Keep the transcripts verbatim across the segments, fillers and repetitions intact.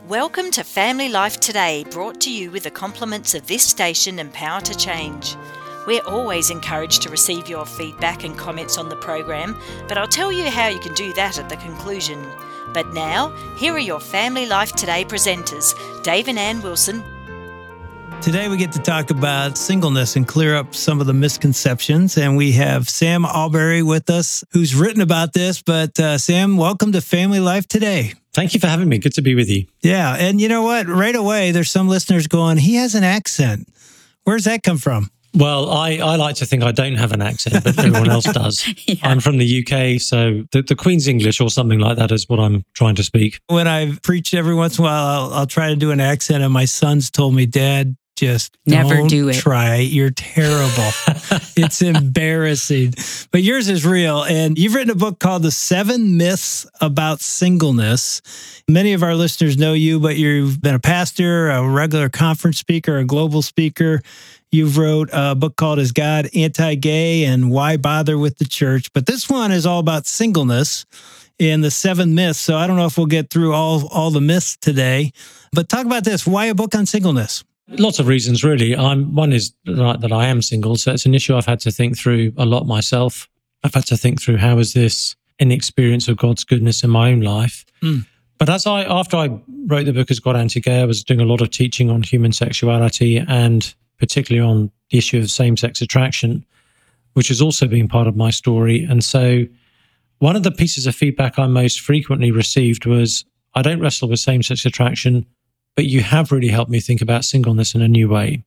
Welcome to Family Life Today, brought to you with the compliments of this station and Power to Change. We're always encouraged to receive your feedback and comments on the program, but I'll tell you how you can do that at the conclusion. But now, here are your Family Life Today presenters, Dave and Ann Wilson. Today we get to talk about singleness and clear up some of the misconceptions. And we have Sam Allberry with us, who's written about this. But uh, Sam, welcome to Family Life Today. Thank you for having me. Good to be with you. Yeah. And you know what? Right away, there's some listeners going, he has an accent. Where's that come from? Well, I, I like to think I don't have an accent, but everyone else does. Yeah. I'm from the U K, so the, the Queen's English or something like that is what I'm trying to speak. When I've preached every once in a while, I'll, I'll try to do an accent, and my sons told me, Dad, just never don't do it. Try. You're terrible. It's embarrassing. But yours is real. And you've written a book called The Seven Myths About Singleness. Many of our listeners know you, but you've been a pastor, a regular conference speaker, a global speaker. You've wrote a book called Is God Anti-Gay and Why Bother with the Church? But this one is all about singleness and the seven myths. So I don't know if we'll get through all, all the myths today. But talk about this. Why a book on singleness? Lots of reasons, really. I'm one is that that I am single, so it's an issue I've had to think through a lot myself. I've had to think through how is this an experience of God's goodness in my own life. Mm. But as I, after I wrote the book Is God Anti-Gay, I was doing a lot of teaching on human sexuality and particularly on the issue of same-sex attraction, which has also been part of my story. And so one of the pieces of feedback I most frequently received was, I don't wrestle with same-sex attraction, but you have really helped me think about singleness in a new way.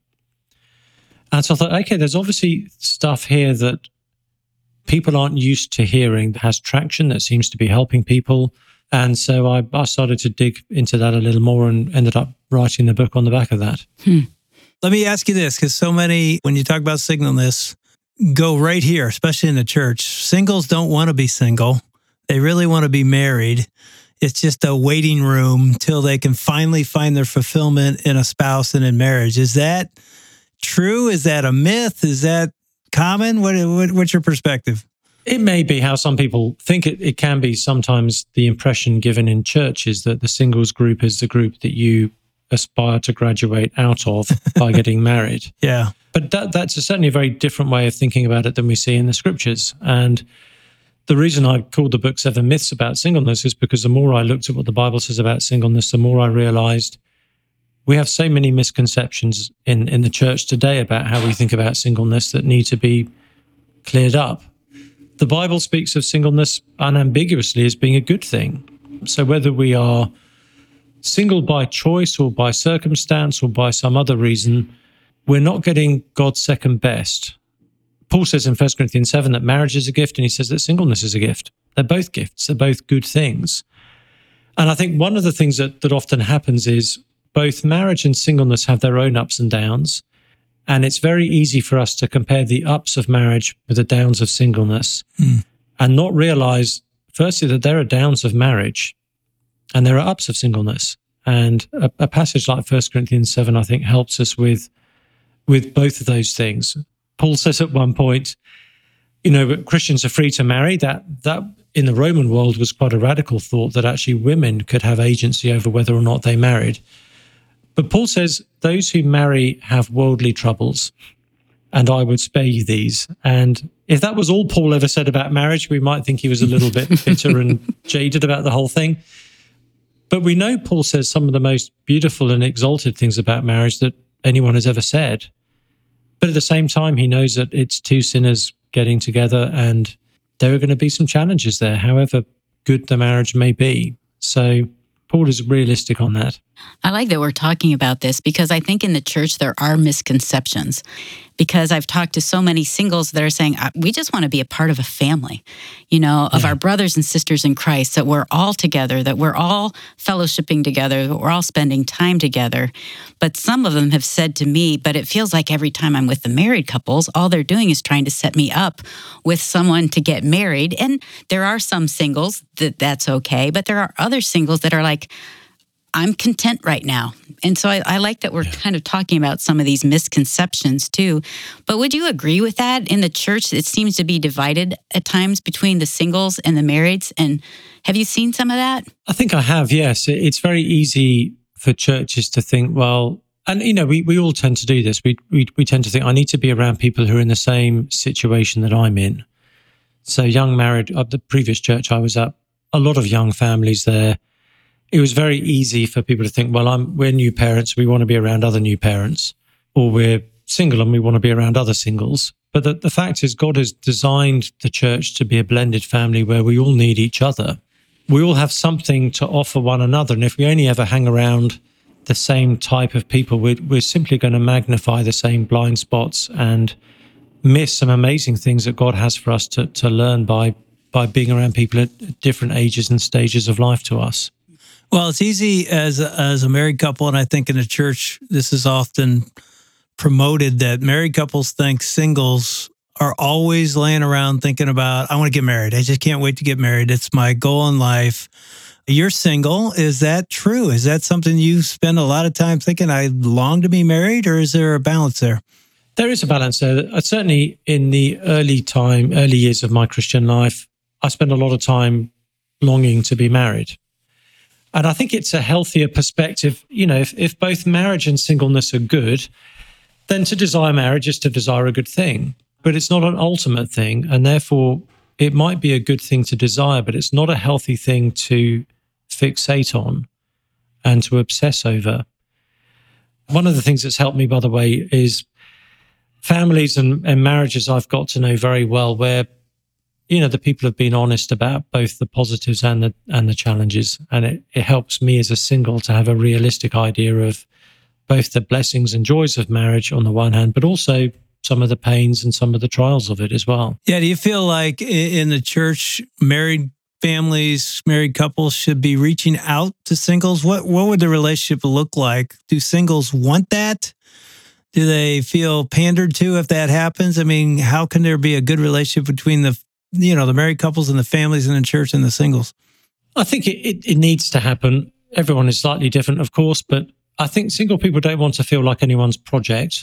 And so I thought, okay, there's obviously stuff here that people aren't used to hearing that has traction, that seems to be helping people. And so I, I started to dig into that a little more and ended up writing the book on the back of that. Hmm. Let me ask you this, because so many, when you talk about singleness, go right here, especially in the church. Singles don't want to be single. They really want to be married. It's just a waiting room till they can finally find their fulfillment in a spouse and in marriage. Is that true? Is that a myth? Is that common? What, what what's your perspective? It may be how some people think it, it can be. Sometimes the impression given in churches that the singles group is the group that you aspire to graduate out of by getting married. Yeah. But that, that's a certainly a very different way of thinking about it than we see in the scriptures. And the reason I called the book Seven Myths About Singleness is because the more I looked at what the Bible says about singleness, the more I realized we have so many misconceptions in, in the church today about how we think about singleness that need to be cleared up. The Bible speaks of singleness unambiguously as being a good thing. So whether we are single by choice or by circumstance or by some other reason, we're not getting God's second best. Paul says in First Corinthians seven that marriage is a gift, and he says that singleness is a gift. They're both gifts. They're both good things. And I think one of the things that, that often happens is both marriage and singleness have their own ups and downs. And it's very easy for us to compare the ups of marriage with the downs of singleness mm. and not realize, firstly, that there are downs of marriage and there are ups of singleness. And a, a passage like First Corinthians seven, I think, helps us with, with both of those things. Paul says at one point, you know, Christians are free to marry. That that in the Roman world was quite a radical thought, that actually women could have agency over whether or not they married. But Paul says those who marry have worldly troubles, and I would spare you these. And if that was all Paul ever said about marriage, we might think he was a little bit bitter and jaded about the whole thing. But we know Paul says some of the most beautiful and exalted things about marriage that anyone has ever said. But at the same time, he knows that it's two sinners getting together and there are going to be some challenges there, however good the marriage may be. So Paul is realistic on that. I like that we're talking about this because I think in the church there are misconceptions. Because I've talked to so many singles that are saying, we just want to be a part of a family, you know, of yeah. our brothers and sisters in Christ, that we're all together, that we're all fellowshipping together, that we're all spending time together. But some of them have said to me, but it feels like every time I'm with the married couples, all they're doing is trying to set me up with someone to get married. And there are some singles that that's okay, but there are other singles that are like, I'm content right now. And so I, I like that we're yeah. kind of talking about some of these misconceptions too. But would you agree with that? In the church, it seems to be divided at times between the singles and the marrieds. And have you seen some of that? I think I have, yes. It's very easy for churches to think, well, and, you know, we, we all tend to do this. We, we we tend to think, I need to be around people who are in the same situation that I'm in. So young married, at the previous church I was at, a lot of young families there. It was very easy for people to think, well, I'm we're new parents, we want to be around other new parents, or we're single and we want to be around other singles. But the, the fact is, God has designed the church to be a blended family where we all need each other. We all have something to offer one another. And if we only ever hang around the same type of people, we're, we're simply going to magnify the same blind spots and miss some amazing things that God has for us to, to learn by, by being around people at different ages and stages of life to us. Well, it's easy as a, as a married couple, and I think in the church, this is often promoted that married couples think singles are always laying around thinking about, I want to get married. I just can't wait to get married. It's my goal in life. You're single. Is that true? Is that something you spend a lot of time thinking, I long to be married, or is there a balance there? There is a balance there. Certainly in the early time, early years of my Christian life, I spent a lot of time longing to be married. And I think it's a healthier perspective. You know, if, if both marriage and singleness are good, then to desire marriage is to desire a good thing. But it's not an ultimate thing. And therefore, it might be a good thing to desire, but it's not a healthy thing to fixate on and to obsess over. One of the things that's helped me, by the way, is families and, and marriages I've got to know very well, where, you know, the people have been honest about both the positives and the and the challenges. And it, it helps me as a single to have a realistic idea of both the blessings and joys of marriage on the one hand, but also some of the pains and some of the trials of it as well. Yeah, do you feel like in the church, married families, married couples should be reaching out to singles? What what would the relationship look like? Do singles want that? Do they feel pandered to if that happens? I mean, how can there be a good relationship between the, you know, the married couples and the families in the church and the singles? I think it, it, it needs to happen. Everyone is slightly different, of course, but I think single people don't want to feel like anyone's project.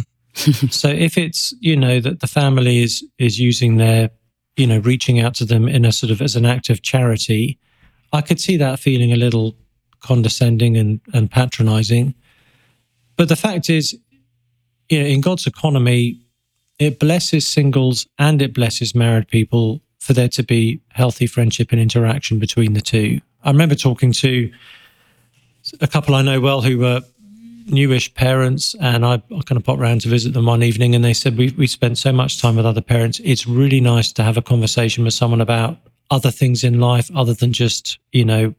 So if it's, you know, that the family is is using their, you know, reaching out to them in a sort of as an act of charity, I could see that feeling a little condescending and, and patronizing. But the fact is, you know, in God's economy, it blesses singles and it blesses married people for there to be healthy friendship and interaction between the two. I remember talking to a couple I know well who were newish parents, and I, I kind of popped around to visit them one evening, and they said, we we spent so much time with other parents. It's really nice to have a conversation with someone about other things in life other than just, you know,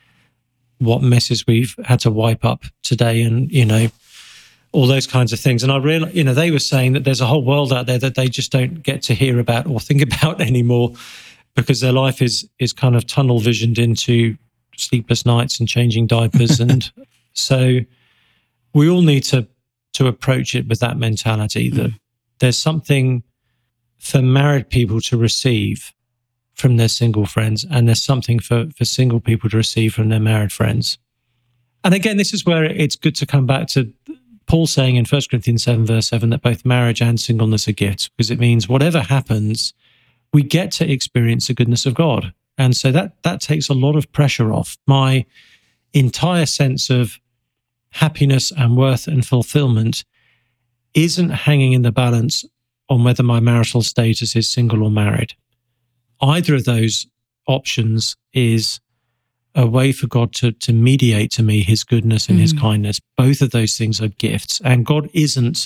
what messes we've had to wipe up today and, you know, all those kinds of things. And I realized, you know, they were saying that there's a whole world out there that they just don't get to hear about or think about anymore because their life is is kind of tunnel visioned into sleepless nights and changing diapers. And so we all need to to approach it with that mentality that mm. there's something for married people to receive from their single friends, and there's something for, for single people to receive from their married friends. And again, this is where it's good to come back to Paul saying in First Corinthians seven, verse seven, that both marriage and singleness are gifts, because it means whatever happens, we get to experience the goodness of God. And so that that takes a lot of pressure off. My entire sense of happiness and worth and fulfillment isn't hanging in the balance on whether my marital status is single or married. Either of those options is a way for God to, to mediate to me his goodness and mm. his kindness. Both of those things are gifts. And God isn't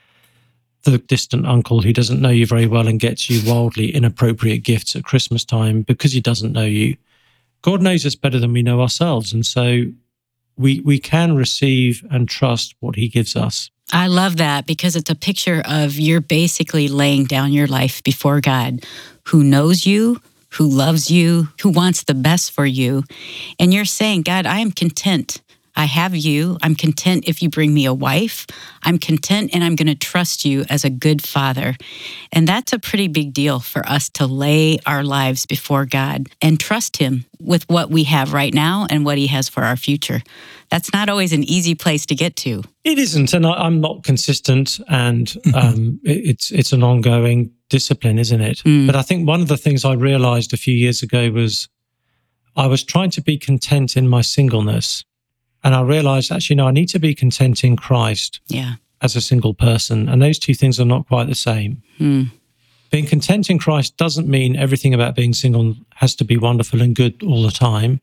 the distant uncle who doesn't know you very well and gets you wildly inappropriate gifts at Christmas time because he doesn't know you. God knows us better than we know ourselves. And so we we can receive and trust what he gives us. I love that, because it's a picture of you're basically laying down your life before God, who knows you, who loves you, who wants the best for you. And you're saying, God, I am content. I have you. I'm content if you bring me a wife. I'm content, and I'm going to trust you as a good father. And that's a pretty big deal for us to lay our lives before God and trust him with what we have right now and what he has for our future. That's not always an easy place to get to. It isn't, and I, I'm not consistent, and um, it, it's it's an ongoing discipline, isn't it? Mm. But I think one of the things I realized a few years ago was I was trying to be content in my singleness, And I realized, actually, no, I need to be content in Christ Yeah. as a single person. And those two things are not quite the same. Hmm. Being content in Christ doesn't mean everything about being single has to be wonderful and good all the time.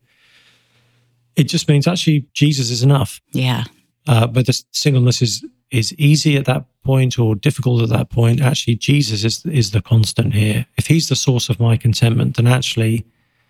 It just means actually Jesus is enough. Yeah. Uh, whether singleness is is easy at that point or difficult at that point, actually Jesus is is the constant here. If he's the source of my contentment, then actually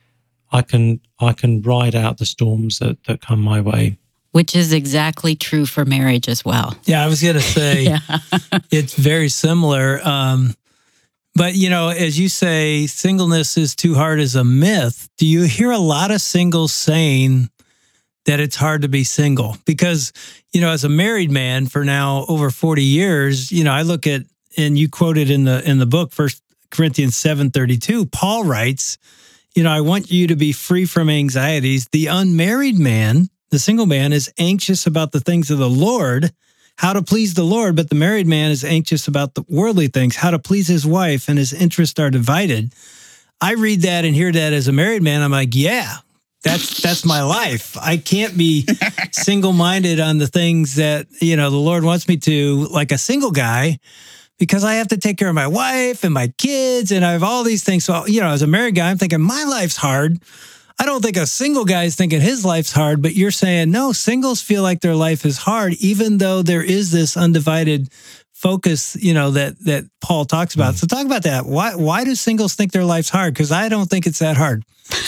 I can I can ride out the storms that, that come my way. Which is exactly true for marriage as well. Yeah, I was going to say Yeah. it's very similar. Um, but, you know, as you say, singleness is too hard as a myth. Do you hear a lot of singles saying that it's hard to be single? Because, you know, as a married man for now over forty years, you know, I look at, and you quoted in the in the book, First Corinthians seven thirty-two, Paul writes, you know, I want you to be free from anxieties. The unmarried man, the single man, is anxious about the things of the Lord, how to please the Lord, but the married man is anxious about the worldly things, how to please his wife, and his interests are divided. I read that and hear that as a married man. I'm like, yeah, that's that's my life. I can't be single-minded on the things that, you know, the Lord wants me to, like a single guy, because I have to take care of my wife and my kids, and I have all these things. So, you know, as a married guy, I'm thinking my life's hard. I don't think a single guy is thinking his life's hard, but you're saying, no, singles feel like their life is hard, even though there is this undivided focus, you know, that that Paul talks about. Mm. So talk about that. Why why do singles think their life's hard? Because I don't think it's that hard.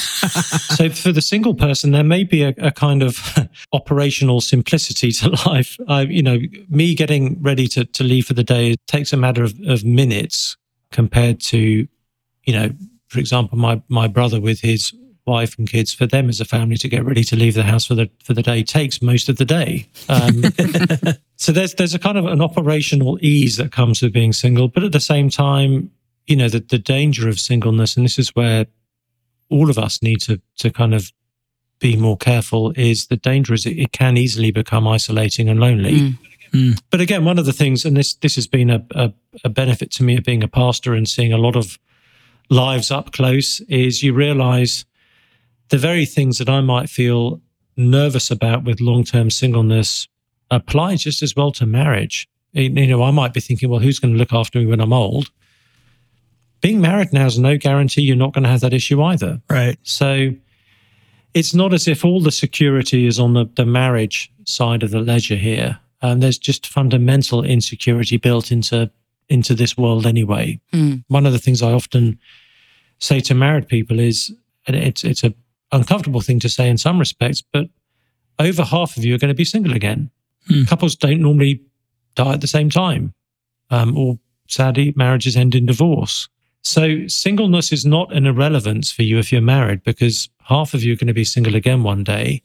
So for the single person, there may be a, a kind of operational simplicity to life. I, you know, me getting ready to, to leave for the day takes a matter of, of minutes compared to, you know, for example, my my brother with his wife and kids. For them as a family to get ready to leave the house for the for the day takes most of the day. Um, so there's there's a kind of an operational ease that comes with being single, but at the same time, you know, the the danger of singleness, and this is where all of us need to to kind of be more careful, is the danger is it, it can easily become isolating and lonely. Mm. Mm. But again, one of the things, and this this has been a, a a benefit to me of being a pastor and seeing a lot of lives up close, is you realize the very things that I might feel nervous about with long-term singleness apply just as well to marriage. You know, I might be thinking, well, who's going to look after me when I'm old? Being married now is no guarantee you're not going to have that issue either. Right. So it's not as if all the security is on the, the marriage side of the ledger here. Um, there's just fundamental insecurity built into into this world anyway. Mm. One of the things I often say to married people is, and it's it's a uncomfortable thing to say in some respects, but over half of you are going to be single again. Mm. Couples don't normally die at the same time, um, or sadly, marriages end in divorce. So singleness is not an irrelevance for you if you're married, because half of you are going to be single again one day.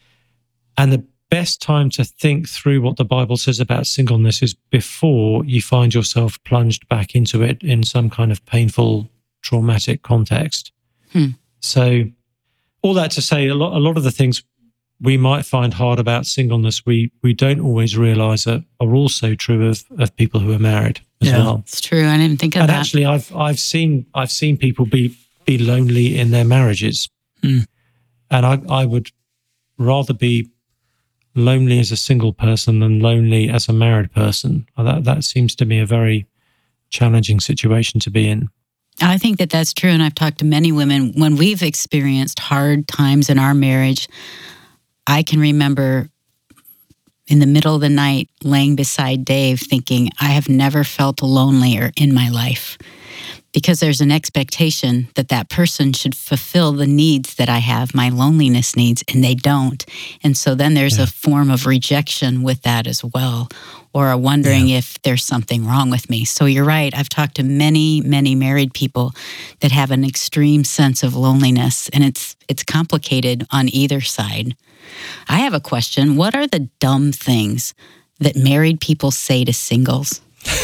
And the best time to think through what the Bible says about singleness is before you find yourself plunged back into it in some kind of painful, traumatic context. Hmm. So all that to say, a lot, a lot of the things we might find hard about singleness, we we don't always realize that are also true of, of people who are married as yeah, well. It's true. I didn't think of and that. And actually, I've I've seen I've seen people be be lonely in their marriages, mm. and I I would rather be lonely as a single person than lonely as a married person. That that seems to me a very challenging situation to be in. I think that that's true, and I've talked to many women when we've experienced hard times in our marriage. I can remember in the middle of the night laying beside Dave thinking, I have never felt lonelier in my life, because there's an expectation that that person should fulfill the needs that I have, my loneliness needs, and they don't. And so then there's yeah. a form of rejection with that as well, or a wondering yeah. if there's something wrong with me. So you're right. I've talked to many, many married people that have an extreme sense of loneliness, and it's it's complicated on either side. I have a question. What are the dumb things that married people say to singles?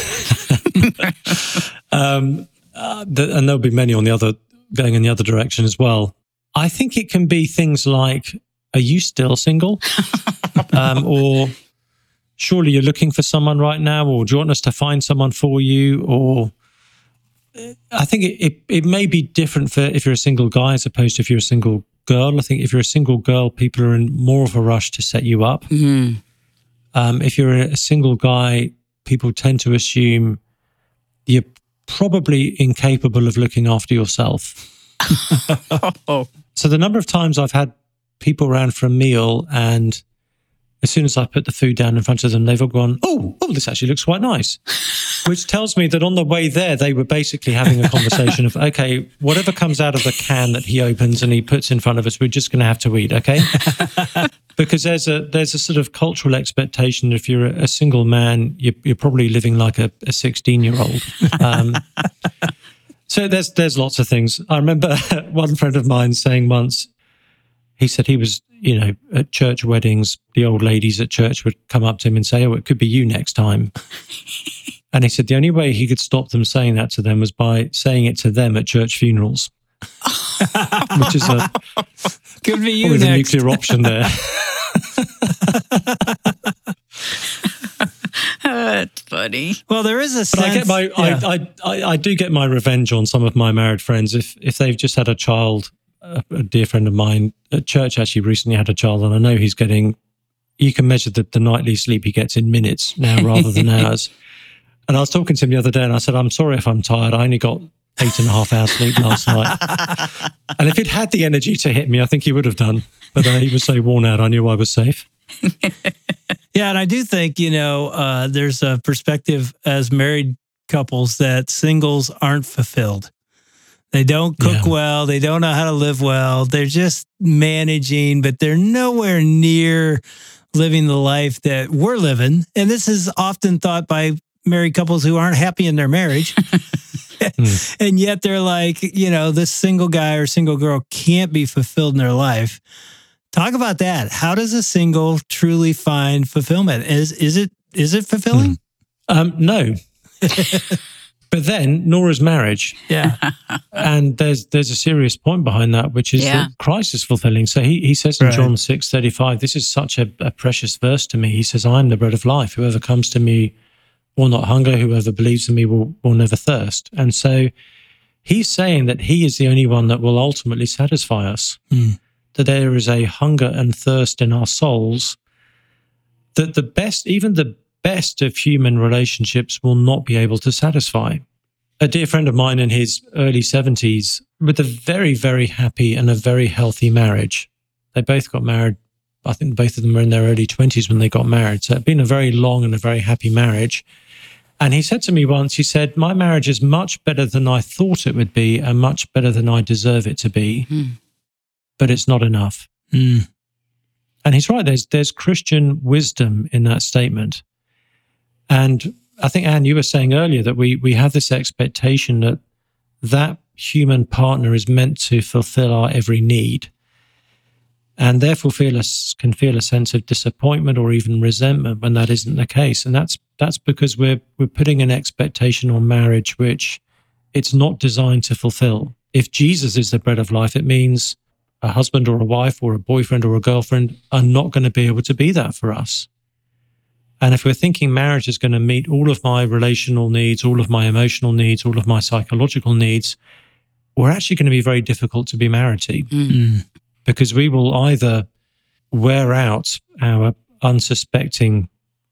um, uh, the, and there'll be many on the other, going in the other direction as well. I think it can be things like, are you still single? um, or surely you're looking for someone right now, or do you want us to find someone for you? Or I think it, it, it may be different for if you're a single guy as opposed to if you're a single girl, I think if you're a single girl, people are in more of a rush to set you up. Mm-hmm. Um, if you're a single guy, people tend to assume you're probably incapable of looking after yourself. So the number of times I've had people around for a meal, and as soon as I put the food down in front of them, they've all gone, oh, oh, this actually looks quite nice. Which tells me that on the way there, they were basically having a conversation of, okay, whatever comes out of the can that he opens and he puts in front of us, we're just going to have to eat, okay? Because there's a there's a sort of cultural expectation. If you're a, a single man, you're, you're probably living like a sixteen-year-old. Um, so there's there's lots of things. I remember one friend of mine saying once, he said he was, you know, at church weddings, the old ladies at church would come up to him and say, oh, it could be you next time. And he said the only way he could stop them saying that to them was by saying it to them at church funerals, which is a could be you next. The nuclear option there. That's funny. Well, there is a sense. But I get my, yeah. I, I, I do get my revenge on some of my married friends if if they've just had a child. A, a dear friend of mine at church actually recently had a child, and I know he's getting. You can measure the, the nightly sleep he gets in minutes now rather than hours. And I was talking to him the other day and I said, I'm sorry if I'm tired. I only got eight and a half hours sleep last night. And if he'd had the energy to hit me, I think he would have done. But uh, he was so worn out, I knew I was safe. Yeah, and I do think, you know, uh, there's a perspective as married couples that singles aren't fulfilled. They don't cook Yeah. well. They don't know how to live well. They're just managing, but they're nowhere near living the life that we're living. And this is often thought by married couples who aren't happy in their marriage. mm. And yet they're like, you know, this single guy or single girl can't be fulfilled in their life. Talk about that. How does a single truly find fulfillment? Is is it is it fulfilling? Mm. Um, no. But then, nor is marriage. Yeah. And there's there's a serious point behind that, which is Yeah. that Christ is fulfilling. So he, he says in Right. John six thirty-five, this is such a, a precious verse to me. He says, I am the bread of life. Whoever comes to me will not hunger. Whoever believes in me will, will never thirst. And so he's saying that he is the only one that will ultimately satisfy us. Mm. That there is a hunger and thirst in our souls that the best, even the best of human relationships will not be able to satisfy. A dear friend of mine in his early seventies with a very, very happy and a very healthy marriage. They both got married. I think both of them were in their early twenties when they got married. So it had been a very long and a very happy marriage. And he said to me once, he said, my marriage is much better than I thought it would be and much better than I deserve it to be, Mm. but it's not enough. Mm. And he's right. There's there's Christian wisdom in that statement. And I think, Anne, you were saying earlier that we we have this expectation that that human partner is meant to fulfill our every need, and therefore feel a, can feel a sense of disappointment or even resentment when that isn't the case. And that's that's because we're we're putting an expectation on marriage which it's not designed to fulfill. If Jesus is the bread of life, it means a husband or a wife or a boyfriend or a girlfriend are not going to be able to be that for us. And if we're thinking marriage is going to meet all of my relational needs, all of my emotional needs, all of my psychological needs, we're actually going to be very difficult to be married to. Mm. Because we will either wear out our unsuspecting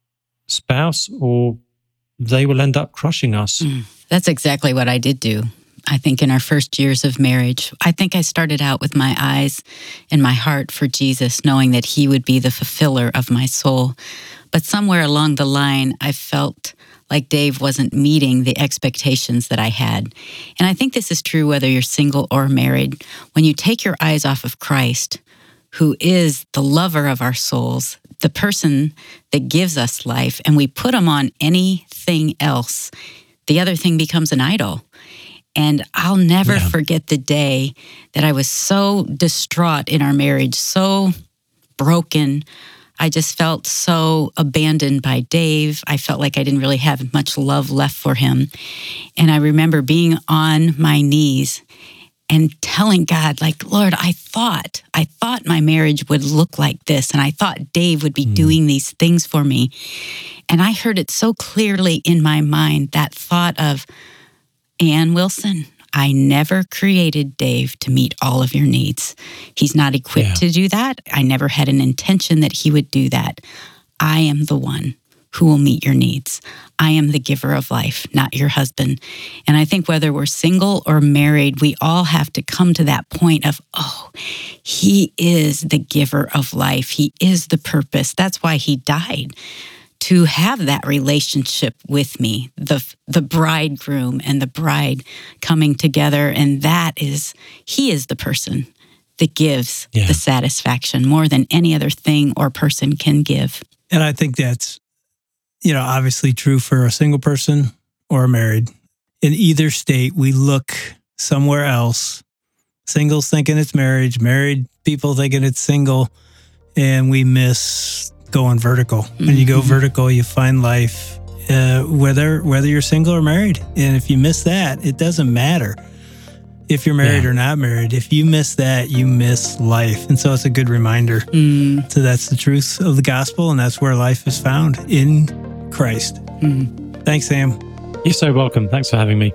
spouse or they will end up crushing us. Mm. That's exactly what I did do. I think in our first years of marriage, I think I started out with my eyes and my heart for Jesus, knowing that he would be the fulfiller of my soul. But somewhere along the line, I felt like Dave wasn't meeting the expectations that I had. And I think this is true whether you're single or married. When you take your eyes off of Christ, who is the lover of our souls, the person that gives us life, and we put him on anything else, the other thing becomes an idol. And I'll never Yeah. forget the day that I was so distraught in our marriage, so broken. I just felt so abandoned by Dave. I felt like I didn't really have much love left for him. And I remember being on my knees and telling God, like, Lord, I thought, I thought my marriage would look like this. And I thought Dave would be mm. doing these things for me. And I heard it so clearly in my mind, that thought of, Ann Wilson, I never created Dave to meet all of your needs. He's not equipped Yeah. to do that. I never had an intention that he would do that. I am the one who will meet your needs. I am the giver of life, not your husband. And I think whether we're single or married, we all have to come to that point of, oh, he is the giver of life. He is the purpose. That's why he died, to have that relationship with me, the the bridegroom and the bride coming together. And that is, he is the person that gives Yeah. the satisfaction more than any other thing or person can give. And I think that's, you know, obviously true for a single person or married. In either state, we look somewhere else. Singles thinking it's marriage, married people thinking it's single, and we miss going vertical. Mm-hmm. When you go vertical, you find life, uh, whether whether you're single or married. And if you miss that, it doesn't matter if you're married Yeah. or not married. If you miss that, you miss life. And so it's a good reminder. Mm. So that's the truth of the gospel, and that's where life is found, in Christ. Mm. Thanks, Sam. You're so welcome. Thanks for having me.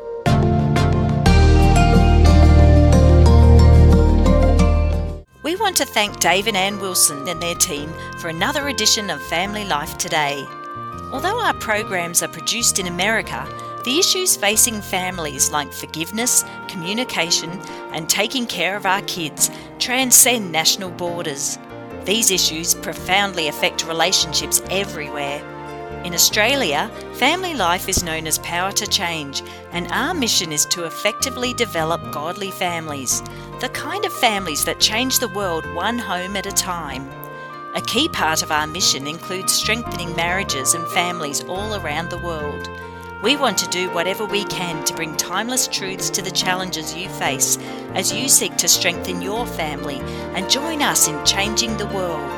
We want to thank Dave and Ann Wilson and their team for another edition of Family Life Today. Although our programs are produced in America, the issues facing families like forgiveness, communication, and taking care of our kids transcend national borders. These issues profoundly affect relationships everywhere. In Australia, Family Life is known as Power to Change, and our mission is to effectively develop godly families, the kind of families that change the world one home at a time. A key part of our mission includes strengthening marriages and families all around the world. We want to do whatever we can to bring timeless truths to the challenges you face as you seek to strengthen your family and join us in changing the world.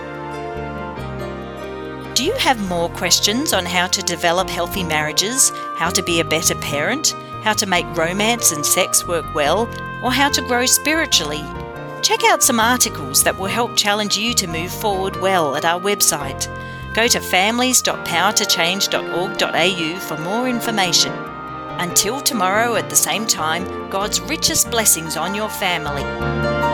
Do you have more questions on how to develop healthy marriages, how to be a better parent, how to make romance and sex work well, or how to grow spiritually? Check out some articles that will help challenge you to move forward well at our website. Go to families dot power to change dot org dot a u for more information. Until tomorrow at the same time, God's richest blessings on your family.